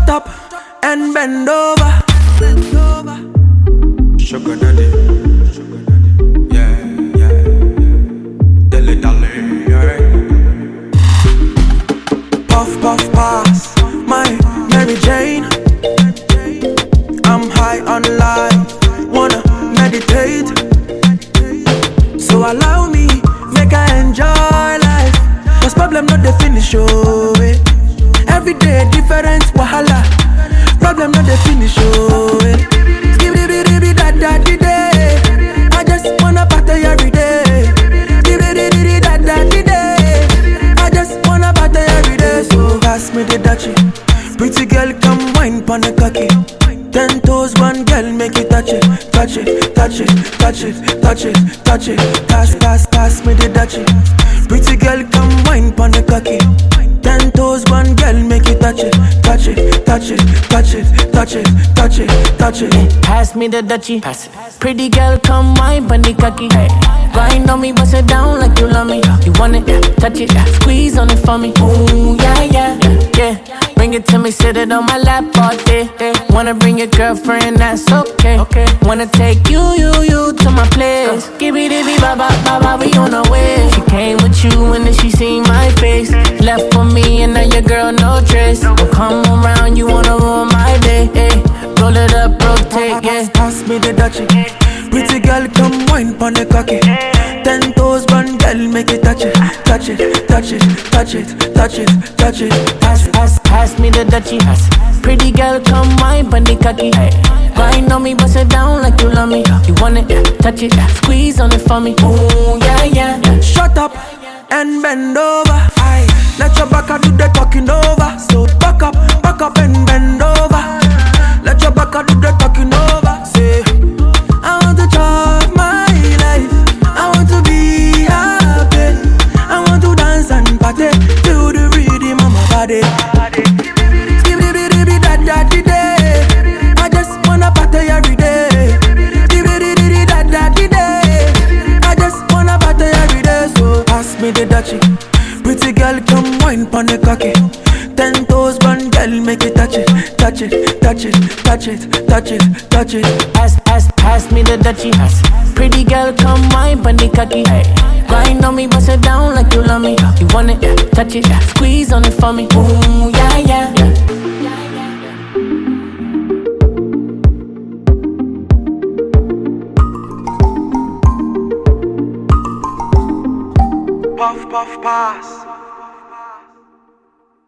up and bend over. Sugar daddy, yeah, yeah, dilly dally, yeah. Puff, puff, pass, my Mary Jane. I'm high on life, wanna meditate. So allow me, make I enjoy life. Cause problem not the finish, oh, eh. Every day different wahala. Problem not the finish, oh, eh. Skibidi da da di day. I just wanna party every day. Skibidi da da di day. I just wanna party every day. So pass me the dachi. Pretty girl, come wine pon the cocky. 10 toes, one girl, make it touch it, touch it, touch it, touch it, touch it, touch it. Pass, pass, pass me the dachi. Pretty girl, come wine pon the cocky. 10 toes, one girl, make it touch it, touch it, touch it, touch it, touch it, touch it, touch it. Pass me the Dutchie. Pretty girl, come wine pon the cocky. Grind on me, bust it down like you love me. You want it, touch it, squeeze on it for me. Ooh, yeah, yeah, yeah. Bring it to me, sit it on my lap all day. Wanna bring your girlfriend, that's okay. Wanna take you to my place. Skibidi ba ba ba ba, we on our way. She came with you and then she seen my face. Left for me and now your girl no trace. Don't come around, you wanna ruin my day. Roll it up, rotate, yeah. Pass me the dachi. Pretty girl, come wine pon the cocky. 10 toes, one girl, make it touch it, touch it, touch it, touch it, touch it, touch it. Pass me the Dutchie. Pretty girl, come wine pon the cocky. Grind on me, bust it down like you love me. You want it, touch it, squeeze on it for me. Ooh, yeah, yeah. Shut up and bend over. Aye. Let your back do the talking over. So back up and bend over. Let your back do the talking over. Say, I want to chop my life. I want to be happy. I want to dance and party to the rhythm of my body. Skibidi da da di day. I just wanna party every day. Skibidi da da di day. I just wanna party every day. So pass me the dachi. Pretty girl, come wine pon the cocky. 10 toes, one girl, make it touch it, touch it, touch it, touch it, touch it, touch it. Pass me the Dutchie. Pretty girl, come wine pon the cocky. Grind on me, bust it down like you love me. You want it, touch it, squeeze on it for me. Ooh, yeah, yeah. Puff, puff, pass.